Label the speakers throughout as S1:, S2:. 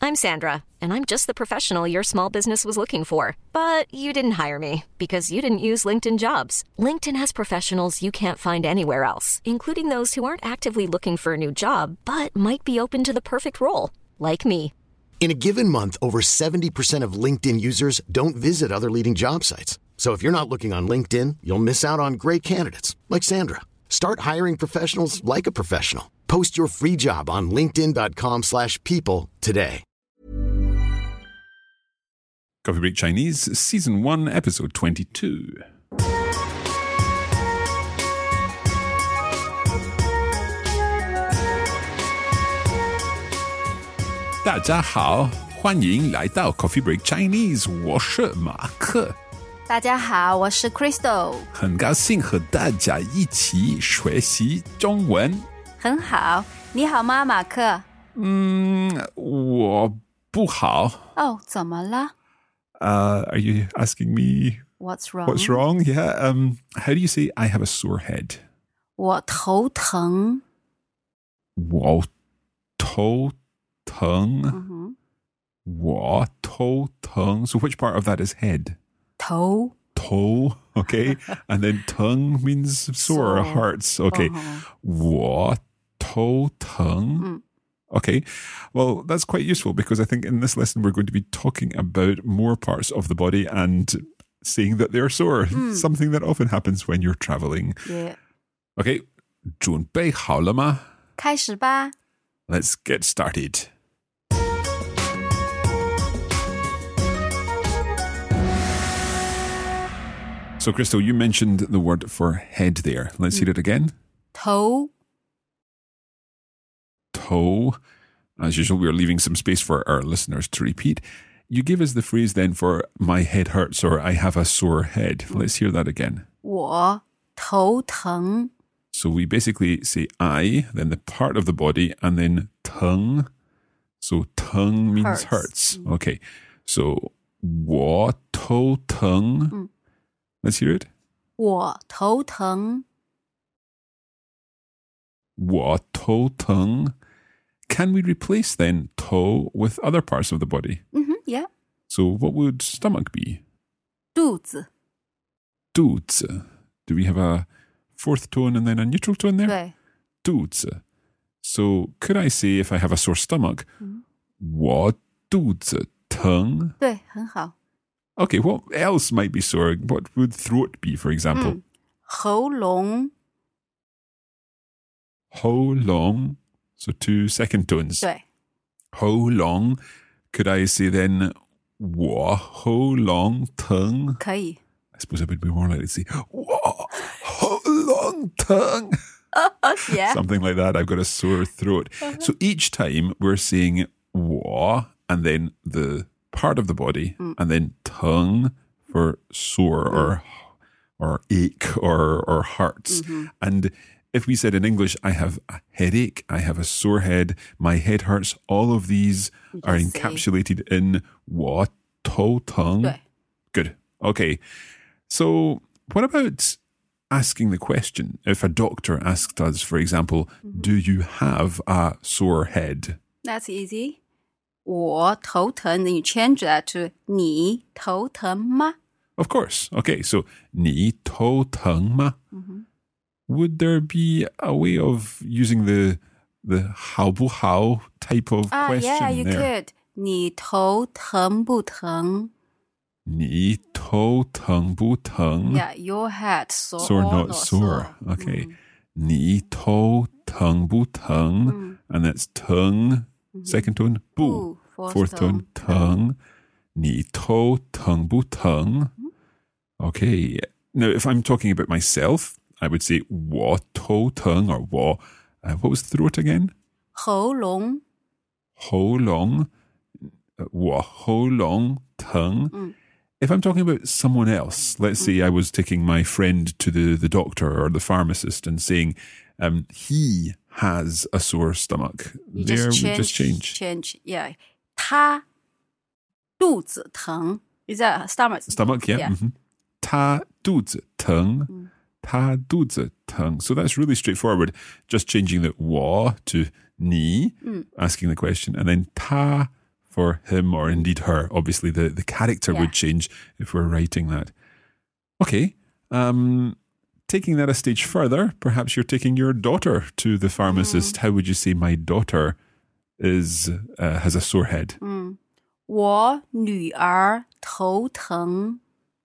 S1: I'm Sandra, and I'm just the professional your small business was looking for. But you didn't hire me because you didn't use LinkedIn Jobs. LinkedIn has professionals you can't find anywhere else, including those who aren't actively looking for a new job, but might be open to the perfect role, like me.
S2: In a given month, over 70% of LinkedIn users don't visit other leading job sites. So if you're not looking on LinkedIn, you'll miss out on great candidates like Sandra. Start hiring professionals like a professional. Post your free job on linkedin.com/people today.
S3: Coffee Break Chinese, Season 1, Episode 22. 大家好，欢迎来到 Coffee Break Chinese， 我是马克。
S4: 大家好，我是 Crystal。
S3: 很高兴和大家一起学习中文。
S4: 很好，你好吗，马克？
S3: 我不好。
S4: 哦，怎么了
S3: ？Are you asking me
S4: What's wrong?
S3: What's wrong? Yeah. How do you say I have a sore head?
S4: 我头疼。
S3: 我头疼。我头疼. So which part of that is head?
S4: 头.
S3: Okay. And then tongue means sore or hurts. Okay. 我头疼. Okay, well, that's quite useful because I think in this lesson we're going to be talking about more parts of the body and saying that they're sore, something that often happens when you're traveling.
S4: Yeah.
S3: Okay, 准备好了吗？
S4: 开始吧。
S3: Let's get started. So, Crystal, you mentioned the word for head there. Let's hear it again.
S4: 头.
S3: Toe. As usual, we're leaving some space for our listeners to repeat. You give us the phrase then for my head hurts or I have a sore head. Let's hear that again.
S4: 我头疼.
S3: So we basically say I, then the part of the body, and then tongue. So tongue means hurts. Okay. So 我头疼. Let's hear it.
S4: 我头疼.
S3: 我头疼. Can we replace then toe with other parts of the body?
S4: Yeah.
S3: So what would stomach be?
S4: 肚子.
S3: 肚子. Do we have a fourth tone and then a neutral tone there?
S4: 对.
S3: 肚子. So could I say if I have a sore stomach, 我肚子疼?
S4: 对，很好。
S3: Okay, what else might be sore? What would throat be, for example?
S4: 喉咙.
S3: 喉咙. So two second tones.
S4: 对。
S3: 喉咙. Could I say then, 我喉咙疼?
S4: 可以。
S3: I suppose I would be more likely to say, 我喉咙疼.
S4: Yeah.
S3: Something like that. I've got a sore throat. So each time we're saying 我 and then the part of the body and then tongue for sore or ache or hurts. And if we said in English, I have a headache, I have a sore head, my head hurts, all of these are encapsulated in 我头疼.
S4: 对.
S3: Good. Okay. So what about asking the question? If a doctor asked us, for example, do you have a sore head?
S4: That's easy. 我头疼, then you change that to 你头疼吗?
S3: Of course. Okay, so 你头疼吗? Would there be a way of using the 好不好 type of question
S4: Yeah, you
S3: there?
S4: could. 你头疼不疼?
S3: 你头疼不疼?
S4: Yeah, your head sore,
S3: Sore,
S4: or
S3: not sore. Okay. 你头疼不疼? And that's tongue, second tone, 不. Fourth tone, tongue. 你头疼不疼? Okay. Now, if I'm talking about myself, I would say 我头疼 or 我, what was throat again?
S4: 喉咙.
S3: 喉咙. 我喉咙疼. If I'm talking about someone else, let's say I was taking my friend to the doctor or the pharmacist and saying, he has a sore stomach.
S4: You
S3: there
S4: just
S3: we just change.
S4: Change, yeah. 他肚子疼. Is that stomach?
S3: Stomach, yeah. 他肚子疼. 他肚子疼. So that's really straightforward. Just changing the 我 to 你, asking the question, and then 他 for him or indeed her. Obviously, the character
S4: Yeah.
S3: would change if we're writing that. Okay. Taking that a stage further, perhaps you're taking your daughter to the pharmacist. How would you say my daughter has a sore head?
S4: 我女儿头疼。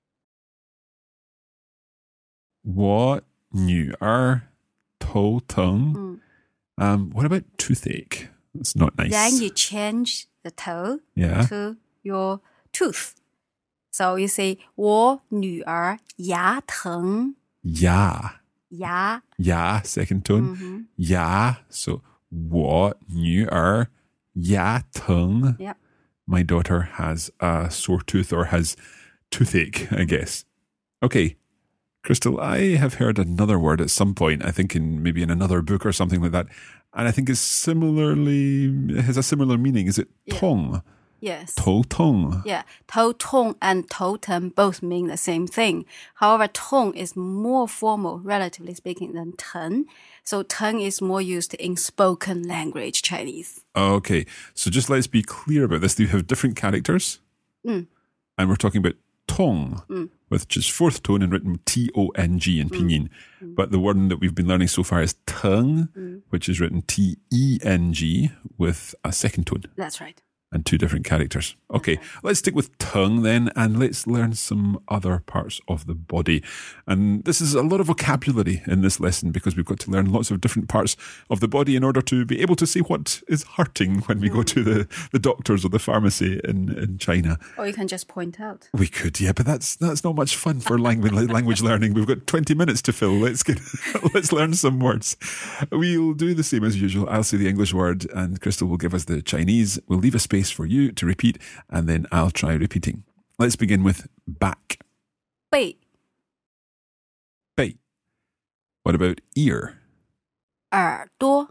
S3: 我女儿头疼. What about toothache? That's not nice.
S4: Then you change the 头
S3: Yeah.
S4: to your tooth. So you say 我女儿牙疼。
S3: 牙.
S4: 牙
S3: 牙, second tone. 牙. So 我女儿牙疼.
S4: Yep.
S3: My daughter has a sore tooth or has toothache, I guess. Okay. Crystal, I have heard another word at some point, I think maybe in another book or something like that. And I think it has a similar meaning. Is it
S4: Yeah.
S3: tong?
S4: Yes.
S3: 头痛.
S4: Yeah, 头痛 and 头疼 both mean the same thing. However, 痛 is more formal, relatively speaking, than 疼. So 疼 is more used in spoken language Chinese.
S3: Okay. So just let's be clear about this. You have different characters. And we're talking about tong, which is fourth tone and written T-O-N-G in pinyin. But the word that we've been learning so far is teng, which is written T-E-N-G with a second tone.
S4: That's right.
S3: And two different characters. Okay, let's stick with tongue then, and let's learn some other parts of the body. And this is a lot of vocabulary in this lesson because we've got to learn lots of different parts of the body in order to be able to say what is hurting when we go to the doctors or the pharmacy in China.
S4: Or you can just point out.
S3: We could, yeah, but that's not much fun for language learning. We've got 20 minutes to fill. Let's learn some words. We'll do the same as usual. I'll say the English word and Crystal will give us the Chinese. We'll leave a space for you to repeat and then I'll try repeating. Let's begin with back.
S4: 背
S3: Bei. What about ear?
S4: 耳朵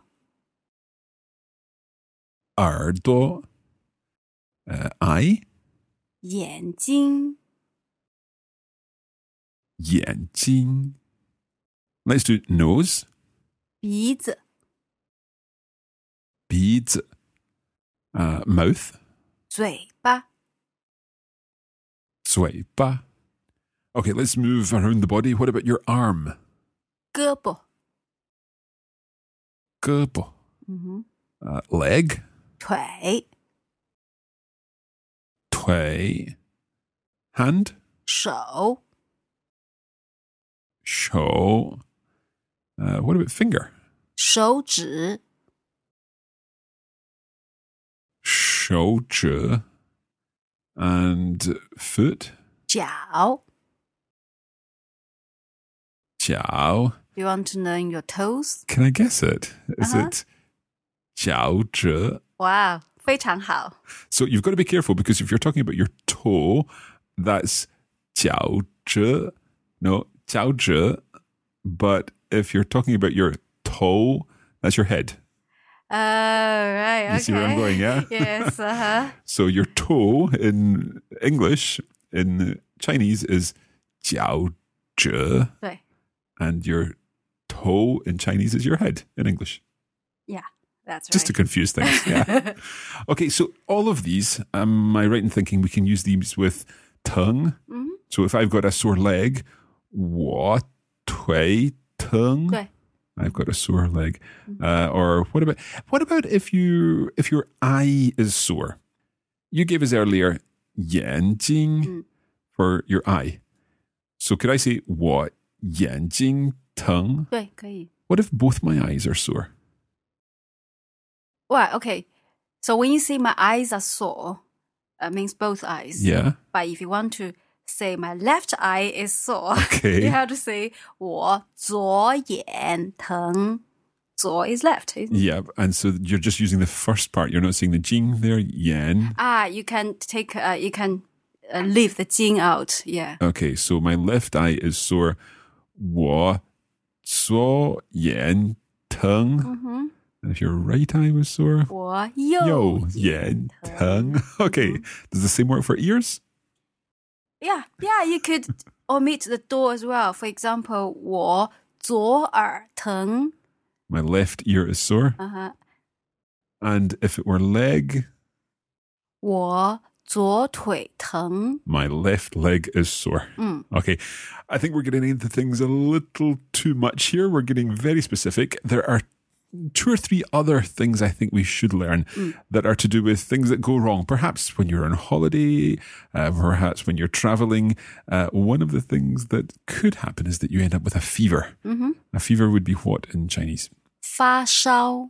S3: 耳朵. Eye.
S4: 眼睛
S3: 眼睛. Let's do nose.
S4: 鼻子
S3: 鼻子. Mouth.
S4: 嘴巴
S3: 嘴巴. Okay, let's move around the body. What about your arm?
S4: 胳膊
S3: 胳膊. Leg.
S4: 腿
S3: 腿. Hand.
S4: 手
S3: 手. What about finger?
S4: 手指
S3: 手指. And foot.
S4: 脚
S3: 脚.
S4: Do you want to name your toes?
S3: Can I guess it? Is it 脚趾?
S4: Wow, 非常好
S3: So you've got to be careful because if you're talking about your toe, that's 脚趾. No, 脚趾. But if you're talking about your toe, that's your head.
S4: Oh, right, okay.
S3: You see where I'm going, yeah?
S4: Yes,
S3: So your toe in English, in Chinese, is 脚趾.
S4: 对
S3: And your toe in Chinese is your head in English.
S4: Yeah, that's right.
S3: Just to confuse things. Yeah. Okay, so all of these, am I right in thinking we can use these with tongue? So if I've got a sore leg, 我腿疼.
S4: 对
S3: I've got a sore leg. Or what about if your eye is sore? You gave us earlier 眼睛 for your eye. So could I say 我眼睛疼?
S4: 对可以
S3: What if both my eyes are sore?
S4: Well, okay. So when you say my eyes are sore, it means both eyes.
S3: Yeah.
S4: But if you want to say my left eye is sore,
S3: Okay.
S4: you have to say 我左眼疼. 左 is left, isn't it?
S3: Yeah, and so you're just using the first part. You're not saying the jing there, yan.
S4: You can take, leave the 睛 out. Yeah.
S3: Okay, so my left eye is sore. 我左眼疼. And if your right eye was sore,
S4: 我
S3: 右
S4: 右
S3: 眼
S4: 眼
S3: 疼. Okay, does the same work for ears?
S4: Yeah, you could omit the 多 as well. For example, 我左耳疼.
S3: My left ear is sore. And if it were leg,
S4: 我左腿疼.
S3: My left leg is sore. Okay, I think we're getting into things a little too much here. We're getting very specific. There are 2 or 3 other things I think we should learn that are to do with things that go wrong. Perhaps when you're on holiday, perhaps when you're traveling. One of the things that could happen is that you end up with a fever. A fever would be what in Chinese?
S4: 发烧.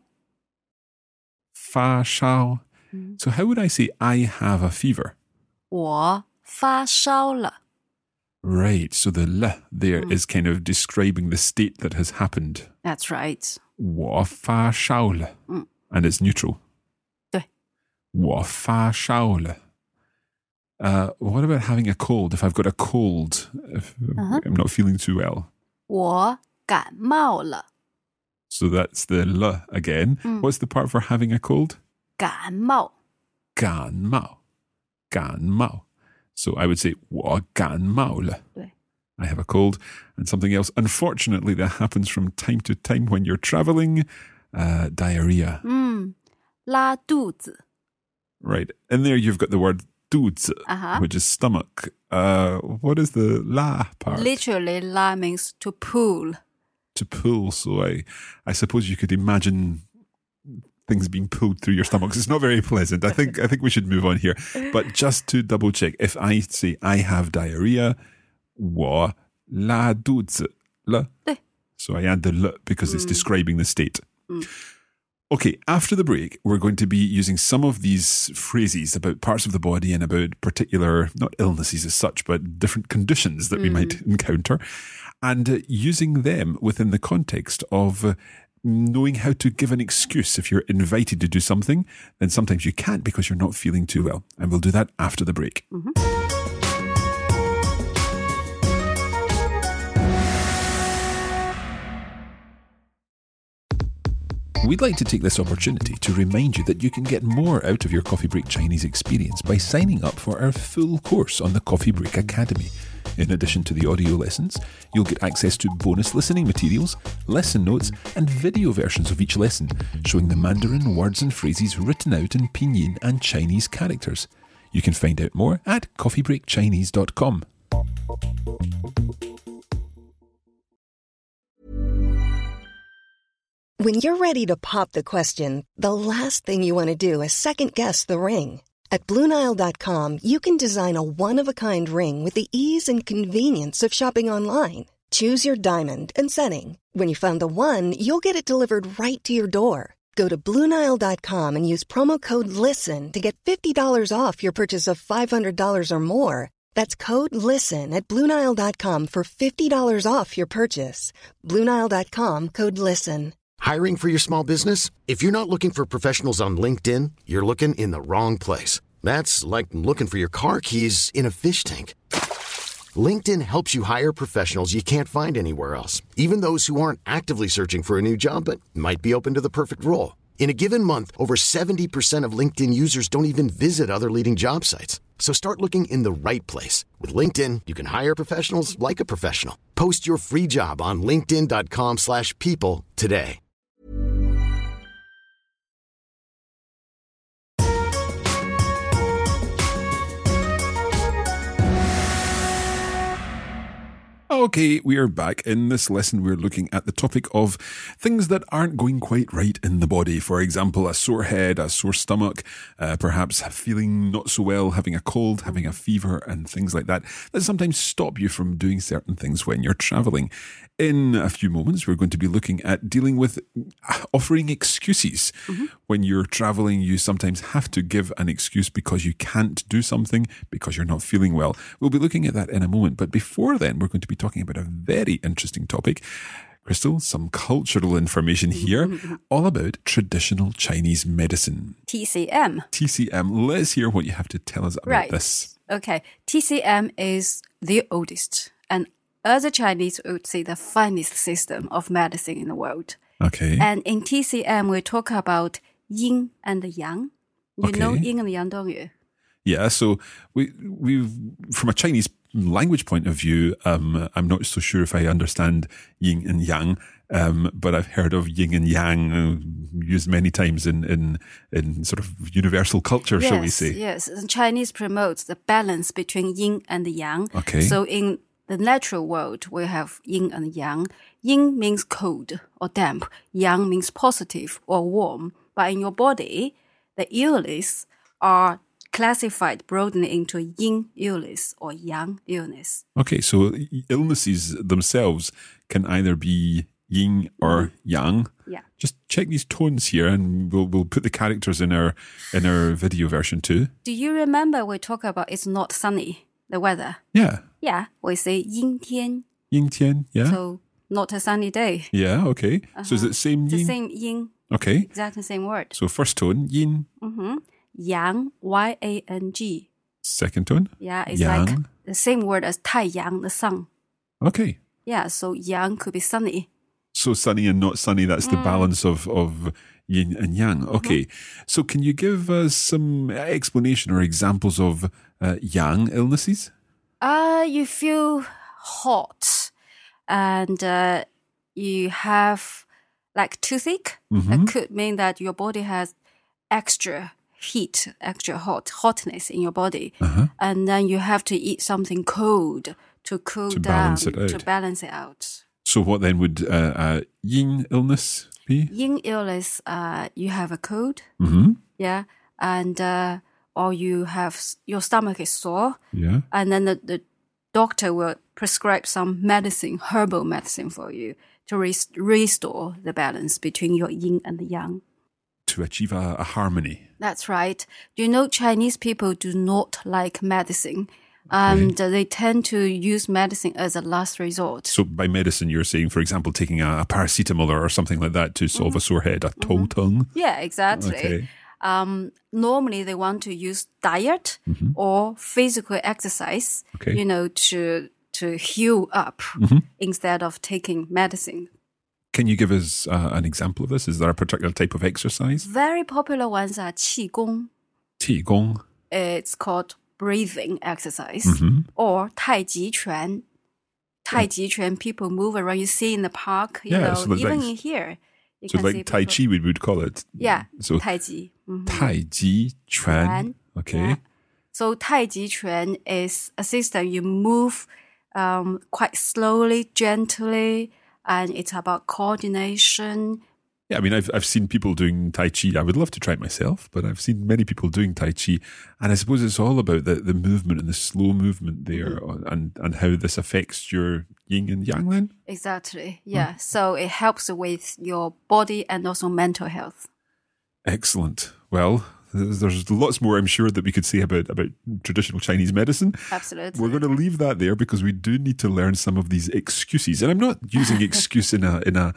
S3: 发烧. So how would I say I have a fever?
S4: 我发烧了.
S3: Right, so the l there is kind of describing the state that has happened.
S4: That's right.
S3: 我发烧了. And it's neutral.
S4: 对.
S3: 我发烧了. What about having a cold? If I've got a cold, if I'm not feeling too well.
S4: 我感冒了.
S3: So that's the l again. What's the part for having a cold?
S4: 感冒.
S3: 感冒. 感冒. So I would say 我感冒了.
S4: 对.
S3: I have a cold. And something else, unfortunately, that happens from time to time when you're traveling, diarrhea.
S4: 拉肚子.
S3: Right. In there, you've got the word 肚子, which is stomach. What is the la part?
S4: Literally, la means to pull.
S3: To pull. So I suppose you could imagine things being pulled through your stomachs. It's not very pleasant. I think we should move on here. But just to double check, if I say I have diarrhea, 我拉肚子了. So I add the l because it's describing the state. Okay, after the break, we're going to be using some of these phrases about parts of the body and about particular, not illnesses as such, but different conditions that we might encounter, and using them within the context of knowing how to give an excuse. If you're invited to do something, then sometimes you can't because you're not feeling too well. And we'll do that after the break. We'd like to take this opportunity to remind you that you can get more out of your Coffee Break Chinese experience by signing up for our full course on the Coffee Break Academy. In addition to the audio lessons, you'll get access to bonus listening materials, lesson notes, and video versions of each lesson, showing the Mandarin words and phrases written out in Pinyin and Chinese characters. You can find out more at coffeebreakchinese.com.
S5: When you're ready to pop the question, the last thing you want to do is second-guess the ring. At BlueNile.com, you can design a one-of-a-kind ring with the ease and convenience of shopping online. Choose your diamond and setting. When you find the one, you'll get it delivered right to your door. Go to BlueNile.com and use promo code LISTEN to get $50 off your purchase of $500 or more. That's code LISTEN at BlueNile.com for $50 off your purchase. BlueNile.com, code LISTEN.
S2: Hiring for your small business? If you're not looking for professionals on LinkedIn, you're looking in the wrong place. That's like looking for your car keys in a fish tank. LinkedIn helps you hire professionals you can't find anywhere else, even those who aren't actively searching for a new job but might be open to the perfect role. In a given month, over 70% of LinkedIn users don't even visit other leading job sites. So start looking in the right place. With LinkedIn, you can hire professionals like a professional. Post your free job on linkedin.com/people today.
S3: Okay, we are back. In this lesson, we're looking at the topic of things that aren't going quite right in the body. For example, a sore head, a sore stomach, perhaps feeling not so well, having a cold, having a fever, and things like that sometimes stop you from doing certain things when you're traveling. In a few moments, we're going to be looking at dealing with offering excuses. When you're traveling, you sometimes have to give an excuse because you can't do something, because you're not feeling well. We'll be looking at that in a moment. But before then, we're going to be talking about a very interesting topic. Crystal, some cultural information here, all about traditional Chinese medicine.
S4: TCM.
S3: TCM. Let's hear what you have to tell us about this.
S4: Okay. TCM is the oldest and as a Chinese, we would say the finest system of medicine in the world.
S3: Okay.
S4: And in TCM, we talk about yin and yang. You know yin and yang, don't you?
S3: Yeah, so we from a Chinese language point of view, I'm not so sure if I understand yin and yang, but I've heard of yin and yang used many times in sort of universal culture, shall we say?
S4: Yes, and Chinese promotes the balance between yin and yang.
S3: Okay.
S4: So in the natural world, we have yin and yang. Yin means cold or damp. Yang means positive or warm. But in your body, the illness are classified broadly into yin illness or yang illness.
S3: Okay, so illnesses themselves can either be yin or yang.
S4: Yeah.
S3: Just check these tones here, and we'll put the characters in our video version too.
S4: Do you remember we talked about it's not sunny, the weather?
S3: Yeah.
S4: Yeah, we say 阴天.
S3: Yin tian, yeah.
S4: So not a sunny day.
S3: Yeah, okay. So is it the same
S4: It's the
S3: yin?
S4: same yin,
S3: Okay.
S4: exactly same word.
S3: So first tone, yin.
S4: Yang, Y-A-N-G.
S3: Second tone,
S4: Yeah, it's
S3: yang.
S4: like the same word as 太阳, the sun.
S3: Okay.
S4: Yeah, so yang could be sunny.
S3: So sunny and not sunny, that's the balance of yin and yang. Okay. So can you give us some explanation or examples of yang illnesses?
S4: You feel hot and you have like toothache. That could mean that your body has extra heat, extra hotness in your body. And then you have to eat something cold to cool
S3: To
S4: down,
S3: balance it out.
S4: to balance it out.
S3: So what then would yin illness be?
S4: Yin illness, you have a cold, yeah, and or you have your stomach is sore,
S3: Yeah.
S4: and then the doctor will prescribe some medicine, herbal medicine for you to restore the balance between your yin and the yang.
S3: To achieve a harmony.
S4: That's right. You know, Chinese people do not like medicine. They tend to use medicine as a last resort.
S3: So by medicine, you're saying, for example, taking a paracetamol or something like that to solve a sore head, a toe tongue.
S4: Yeah, exactly.
S3: Okay.
S4: Normally, they want to use diet or physical exercise,
S3: Okay.
S4: you know, to heal up instead of taking medicine.
S3: Can you give us an example of this? Is there a particular type of exercise?
S4: Very popular ones are qigong.
S3: Qigong.
S4: It's called breathing exercise or tai chi chuan. Tai chi chuan, people move around. You see in the park, you
S3: Yeah,
S4: know,
S3: so
S4: even
S3: like-
S4: in here. You
S3: So
S4: can see
S3: like Tai
S4: people-
S3: Chi, we would call it.
S4: Yeah,
S3: So
S4: Tai Chi.
S3: Tai Chi Chuan.
S4: Chuan.
S3: Okay.
S4: Yeah. So Tai Chi Chuan is a system you move quite slowly, gently, and it's about coordination.
S3: Yeah, I mean, I've seen people doing Tai Chi. I would love to try it myself, but I've seen many people doing Tai Chi. And I suppose it's all about the movement and the slow movement there and how this affects your yin and yang then.
S4: Exactly. Yeah. So it helps with your body and also mental health.
S3: Excellent. Well, there's lots more, I'm sure, that we could say about traditional Chinese medicine.
S4: Absolutely.
S3: We're going to leave that there because we do need to learn some of these excuses. And I'm not using excuse in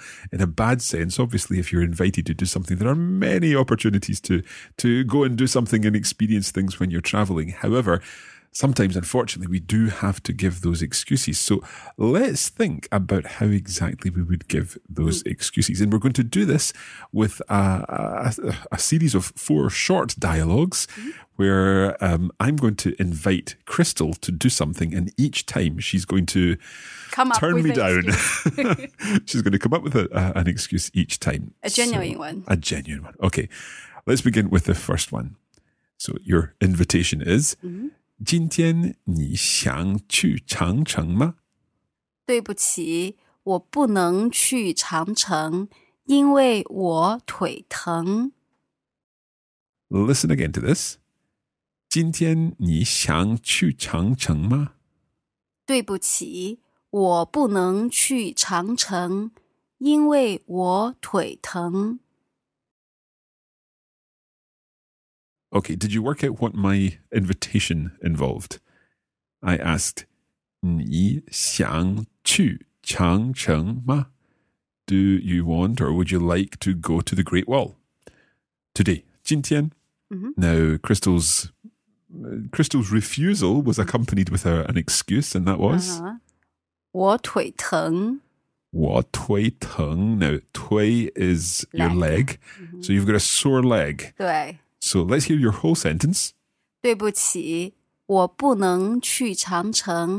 S3: a bad sense. Obviously, if you're invited to do something, there are many opportunities to go and do something and experience things when you're traveling. However, sometimes, unfortunately, we do have to give those excuses. So let's think about how exactly we would give those excuses. And we're going to do this with a series of 4 short dialogues where I'm going to invite Crystal to do something. And each time she's going to
S4: Come up
S3: turn
S4: with
S3: me
S4: an
S3: down.
S4: excuse.
S3: She's going to come up with an excuse each time.
S4: A genuine one.
S3: A genuine one. Okay. Let's begin with the first one. So your invitation is... 今天你想去长城吗？
S4: 对不起，我不能去长城，因为我腿疼。
S3: Listen again to this. 今天你想去长城吗？
S4: 对不起，我不能去长城，因为我腿疼。
S3: Okay, did you work out what my invitation involved? I asked, 你想去长城吗? Do you want or would you like to go to the Great Wall? Today, 今天. Now, Crystal's refusal was accompanied with an excuse, and that was?
S4: 我腿疼。
S3: 我腿疼. Now, 腿 is your
S4: Leg.
S3: leg. So you've got a sore leg.
S4: 对，
S3: So let's hear your whole sentence.
S4: 对不起，我不能去长城，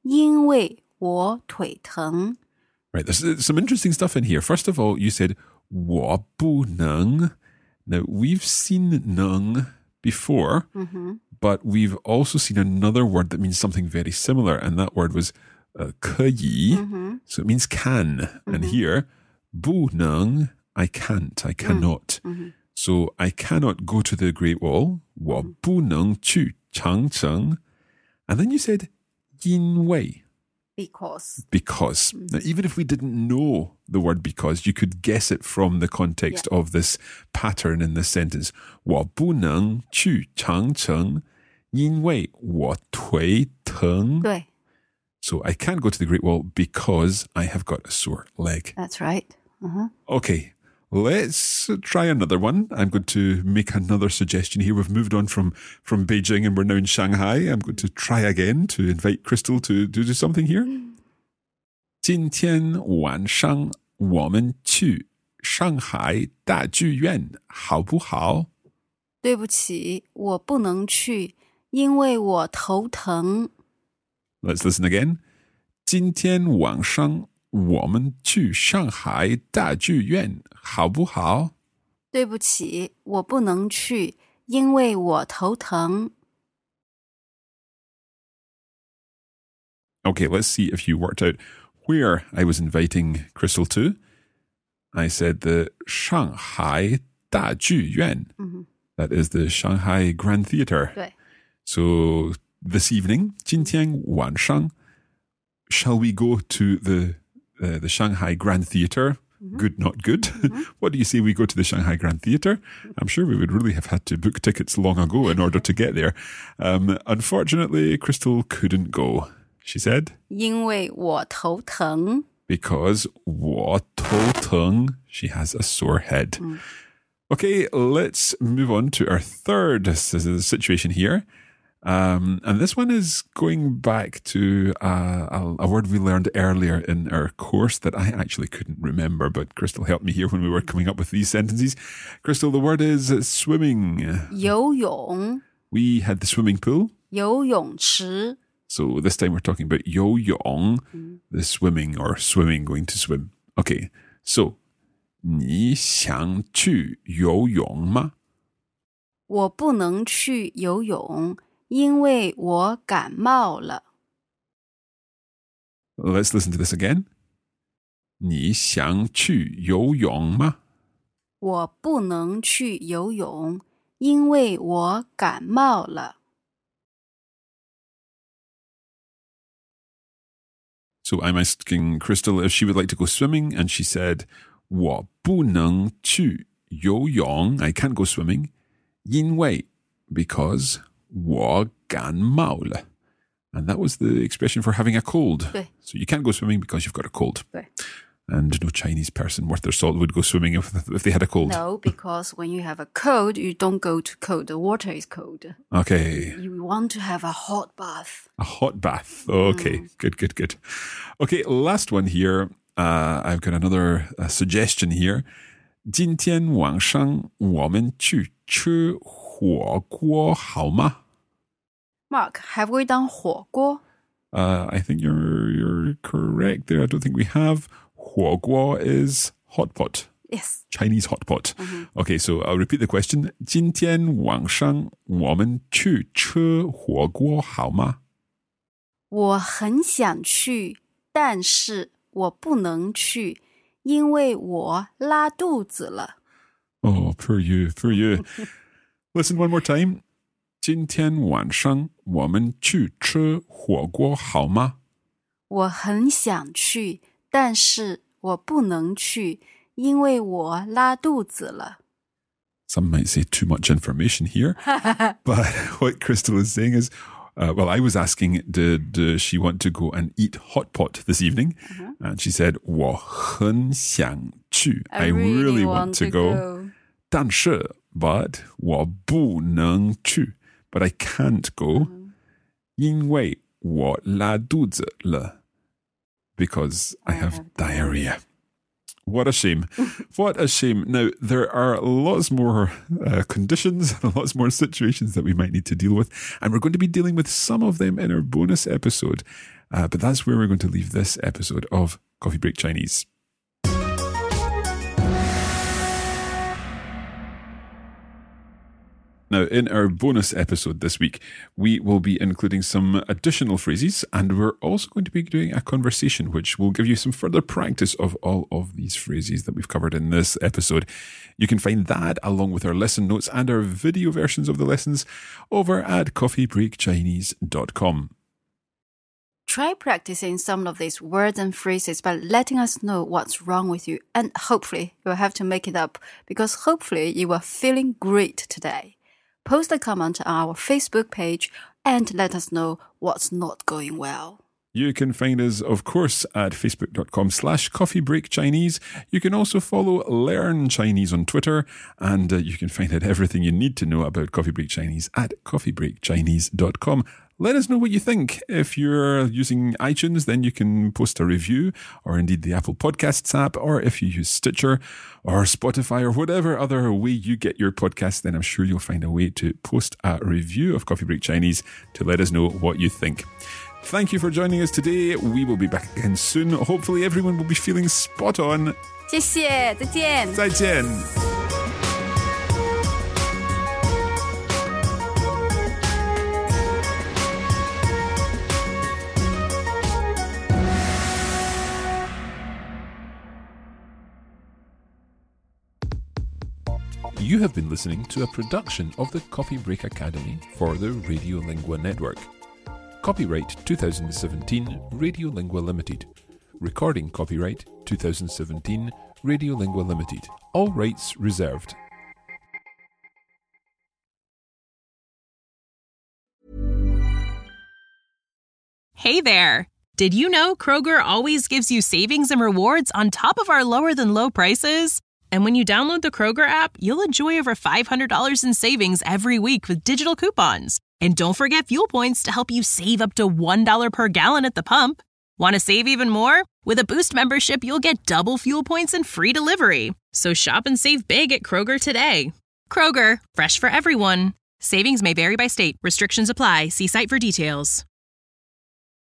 S4: 因为我腿疼。
S3: Right, there's some interesting stuff in here. First of all, you said 我不能. Now, we've seen 能 before, but we've also seen another word that means something very similar, and that word was 可以, so it means can. And here, 不能, I can't, I cannot. So I cannot go to the Great Wall. 我不能去长城. And then you said 因为. Because. Now, even if we didn't know the word because, you could guess it from the context of this pattern in this sentence. 我不能去长城因为我腿疼.
S4: 对
S3: So I can't go to the Great Wall because I have got a sore leg.
S4: That's right.
S3: Okay, let's try another one. I'm going to make another suggestion here. We've moved on from Beijing and we're now in Shanghai. I'm going to try again to invite Crystal to do something here. 今天晚上我们去上海大剧院好不好？
S4: 对不起，我不能去，因为我头疼。
S3: Let's listen again. 今天晚上我们去上海大剧院好不好？
S4: 对不起，我不能去，因为我头疼。
S3: Okay, let's see if you worked out where I was inviting Crystal to. I said the Shanghai 大剧院. That is the Shanghai Grand Theatre.
S4: 对
S3: So this evening, 今天晚上, shall we go to the Shanghai Grand Theatre? Good, not good. What do you say we go to the Shanghai Grand Theatre? I'm sure we would really have had to book tickets long ago in order to get there. Unfortunately, Crystal couldn't go. She said,
S4: 因为我头疼。
S3: because 我头疼, she has a sore head. Okay, let's move on to our third situation here. And this one is going back to a word we learned earlier in our course that I actually couldn't remember, but Crystal helped me here when we were coming up with these sentences. Crystal, the word is swimming.
S4: 游泳
S3: We had the swimming pool.
S4: 游泳池
S3: So this time we're talking about 游泳, the swimming or swimming, going to swim. Okay, so 你想去游泳吗？
S4: 我不能去游泳，因为我感冒了。
S3: Let's listen to this again. 你想去游泳吗？
S4: 我不能去游泳，因为我感冒了。
S3: So I'm asking Crystal if she would like to go swimming, and she said, 我不能去游泳. I can't go swimming. 因为 because 我感冒了. And that was the expression for having a cold.
S4: 对
S3: So you can't go swimming because you've got a cold.
S4: 对
S3: And no Chinese person worth their salt would go swimming if they had a cold.
S4: No, because when you have a cold, you don't go to cold. The water is cold.
S3: Okay.
S4: You want to have a hot bath.
S3: A hot bath. Okay, good. Okay, last one here. I've got another suggestion here. 今天晚上我们去吃火锅好吗？
S4: Mark, have we done 火锅?
S3: I think you're correct there. I don't think we have. 火锅 is hot pot.
S4: Yes.
S3: Chinese hot pot. Okay, so I'll repeat the question. 今天晚上我们去吃火锅好吗？
S4: 我很想去，但是我不能去，因为我拉肚子了。
S3: Oh, poor you. Listen one more time. 今天晚上我们去吃火锅好吗？
S4: 我很想去，但是我不能去，因为我拉肚子了。
S3: Some might say too much information here. But what Crystal is saying is, well, I was asking, did she want to go and eat hot pot this evening? And she said, 我很想去. I really want to go. 但是 but 我不能去. But I can't go. 因为我拉肚子了. Because I have diarrhea. What a shame. What a shame. Now, there are lots more conditions and lots more situations that we might need to deal with, and we're going to be dealing with some of them in our bonus episode. But that's where we're going to leave this episode of Coffee Break Chinese. Now, in our bonus episode this week, we will be including some additional phrases, and we're also going to be doing a conversation which will give you some further practice of all of these phrases that we've covered in this episode. You can find that along with our lesson notes and our video versions of the lessons over at coffeebreakchinese.com.
S4: Try practicing some of these words and phrases by letting us know what's wrong with you, and hopefully you'll have to make it up, because hopefully you are feeling great today. Post a comment on our Facebook page and let us know what's not going well.
S3: You can find us, of course, at facebook.com/coffeebreakchinese. You can also follow Learn Chinese on Twitter, and you can find out everything you need to know about Coffee Break Chinese at coffeebreakchinese.com. Let us know what you think. If you're using iTunes, then you can post a review, or indeed the Apple Podcasts app, or if you use Stitcher or Spotify or whatever other way you get your podcast, then I'm sure you'll find a way to post a review of Coffee Break Chinese to let us know what you think. Thank you for joining us today. We will be back again soon. Hopefully everyone will be feeling spot on.
S4: 谢谢，再见。
S3: 再见。You have been listening to a production of the Coffee Break Academy for the Radiolingua Network. Copyright 2017 Radiolingua Limited. Recording copyright 2017 Radiolingua Limited. All rights reserved.
S6: Hey there! Did you know Kroger always gives you savings and rewards on top of our lower-than-low prices? And when you download the Kroger app, you'll enjoy over $500 in savings every week with digital coupons. And don't forget fuel points to help you save up to $1 per gallon at the pump. Want to save even more? With a Boost membership, you'll get double fuel points and free delivery. So shop and save big at Kroger today. Kroger, fresh for everyone. Savings may vary by state. Restrictions apply. See site for details.